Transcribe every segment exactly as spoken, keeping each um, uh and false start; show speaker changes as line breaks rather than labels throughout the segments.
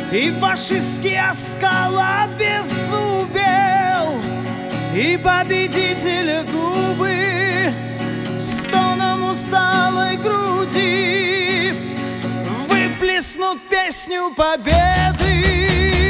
и фашистский оскал обеззубел, и победителя губы стоном усталой груди выплеснут песню победы.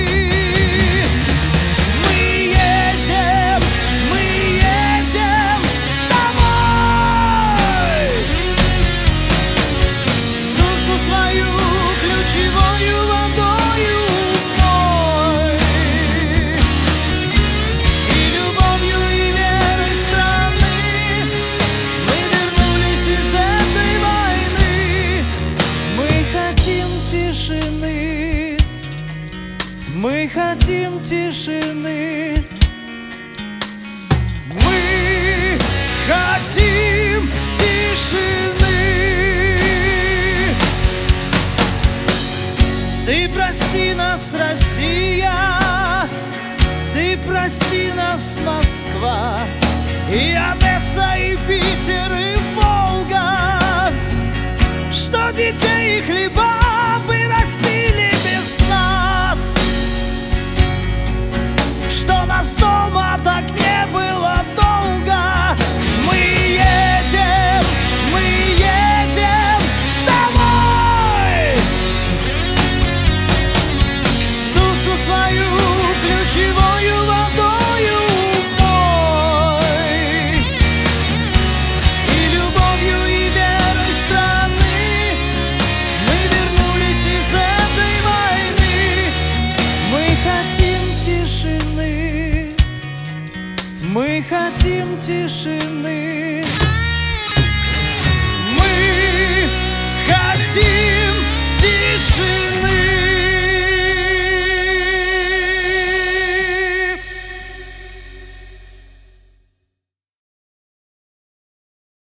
Мы хотим тишины. Мы хотим тишины. Ты прости нас, Россия, ты прости нас, Москва, и Одесса, и Питер, и Волга, что детей и хлеба вырастили без нас, что нас дома так не было долго. Мы едем, мы едем домой. Душу свою ключевою водою умой, и любовью, и верой страны мы вернулись из этой войны. Мы хотим тишины. Мы хотим тишины.